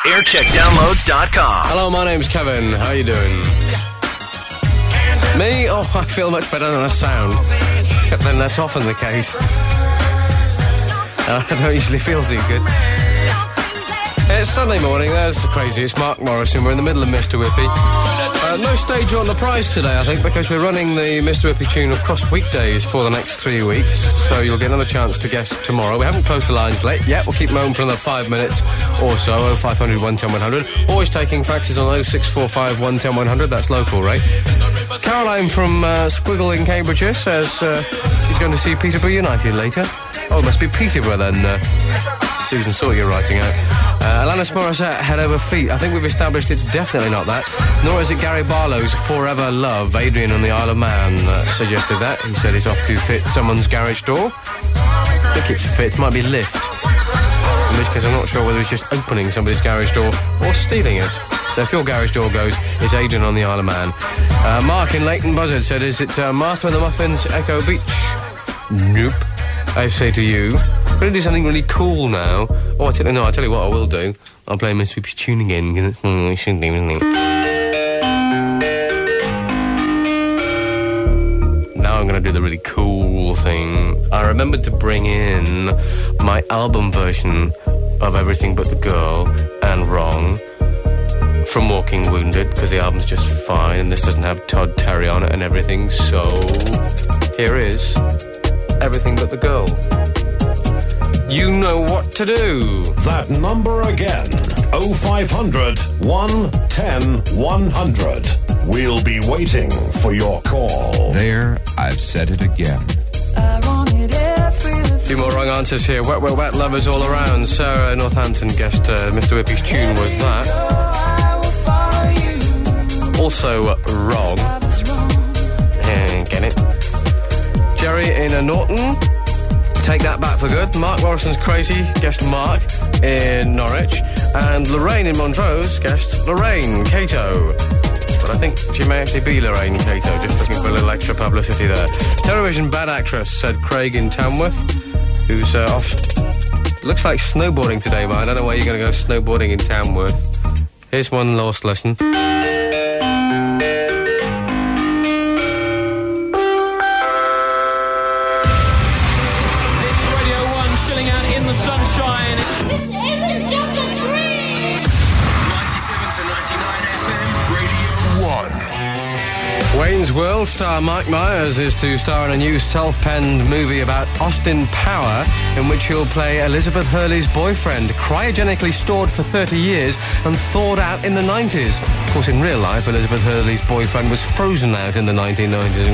Aircheckdownloads.com. Hello, my name's Kevin. How you doing? Me? Oh, I feel much better than I sound. Then that's often the case. I don't usually feel too good. It's Sunday morning, that's crazy. It's Mark Morrison. We're in the middle of Mr. Whippy. No stage on the prize today, I think, because we're running the Mr. Whippy tune across weekdays for the next 3 weeks. So you'll get another chance to guess tomorrow. We haven't closed the lines late yet. We'll keep them open for another 5 minutes or so. 0500 110 100. Always taking faxes on 0645 110 100. That's local rate. Caroline from Squiggle in Cambridgeshire says she's going to see Peterborough United later. Oh, it must be Peterborough then. Susan saw you writing out. Alanis Morissette, Head Over Feet. I think we've established it's definitely not that. Nor is it Gary Barlow's Forever Love. Adrian on the Isle of Man suggested that. He said it's off to fit someone's garage door. I think it's fit. Might be lift. In which case I'm not sure whether it's just opening somebody's garage door or stealing it. So if your garage door goes, it's Adrian on the Isle of Man. Mark in Leighton Buzzard said, is it Martha and the Muffins, Echo Beach? Nope. I say to you, I'm going to do something really cool now. Oh, I tell you what I will do. I'll play Miss Whippy's tune again, because it's what we should do, isn't it? Now I'm going to do the really cool thing. I remembered to bring in my album version of Everything But the Girl and Wrong from Walking Wounded, because the album's just fine, and this doesn't have Todd Terry on it and everything, so here is Everything But the Girl. You know what to do. That number again, 0500 110 100. We'll be waiting for your call. There, I've said it again. A few more wrong answers here. Wet, wet, wet, lovers all around. Sarah Northampton guessed Mr. Whippy's tune was that. Also wrong. Get it? Jerry in Norton. Take that back for good. Mark Morrison's Crazy guessed Mark in Norwich. And Lorraine in Montrose guessed Lorraine Cato. But I think she may actually be Lorraine Cato, just looking for a little extra publicity there. Television Bad Actress said Craig in Tamworth, who's off. Looks like snowboarding today, but I don't know where you're going to go snowboarding in Tamworth. Here's one lost lesson. Wayne's World star Mike Myers is to star in a new self-penned movie about Austin Power, in which he'll play Elizabeth Hurley's boyfriend, cryogenically stored for 30 years and thawed out in the 90s. Of course, in real life, Elizabeth Hurley's boyfriend was frozen out in the 1990s.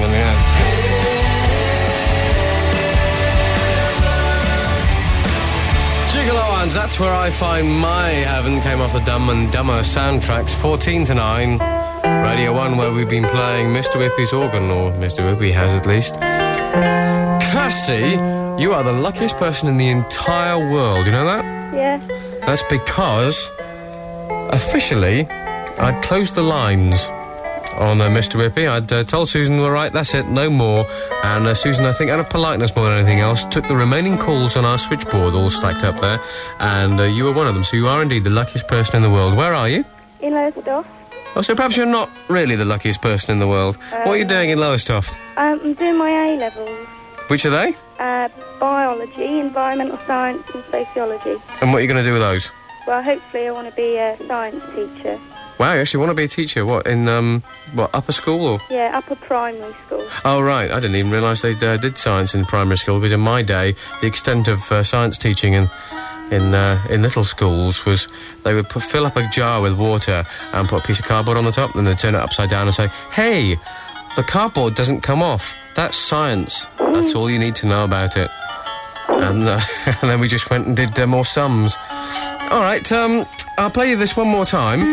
Gigolo, that's where I find my heaven. Came off the Dumb and Dumber soundtracks, 14 to 9. Radio 1, where we've been playing Mr. Whippy's organ, or Mr. Whippy has at least. Kirsty, you are the luckiest person in the entire world, you know that? Yeah. That's because, officially, I'd closed the lines on Mr. Whippy. I'd told Susan, all right, that's it, no more. And Susan, I think out of politeness more than anything else, took the remaining calls on our switchboard all stacked up there, and you were one of them, so you are indeed the luckiest person in the world. Where are you? In Lowestoft. Oh, so perhaps you're not really the luckiest person in the world. What are you doing in Lowestoft? I'm doing my A-levels. Which are they? Biology, environmental science and sociology. And what are you going to do with those? Well, hopefully I want to be a science teacher. Wow, you actually want to be a teacher? What, in, upper school or? Yeah, upper primary school. Oh, right. I didn't even realise they did science in primary school, because in my day, the extent of science teaching in little schools was they would fill up a jar with water and put a piece of cardboard on the top, and they'd turn it upside down and say, hey, the cardboard doesn't come off. That's science. That's all you need to know about it. And then we just went and did more sums. All right, I'll play you this one more time.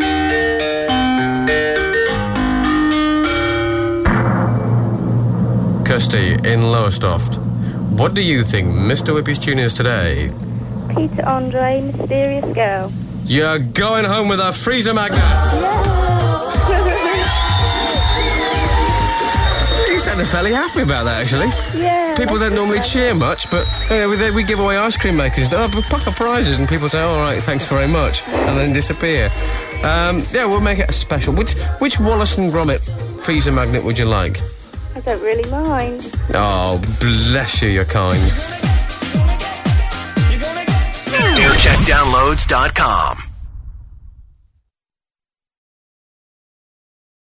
Kirsty in Lowestoft, what do you think Mr. Whippy's tune is today? Peter Andre, Mysterious Girl. You're going home with a freezer magnet. Yeah. Freezer sounded fairly happy about that, actually. Yeah. People that's don't normally good. cheer much, but we give away ice cream makers. Oh, we pack up prizes, and people say, "All right, thanks very much," and then disappear. Yeah, we'll make it a special. Which Wallace and Gromit freezer magnet would you like? I don't really mind. Oh, bless you, you're kind. Aircheckdownloads.com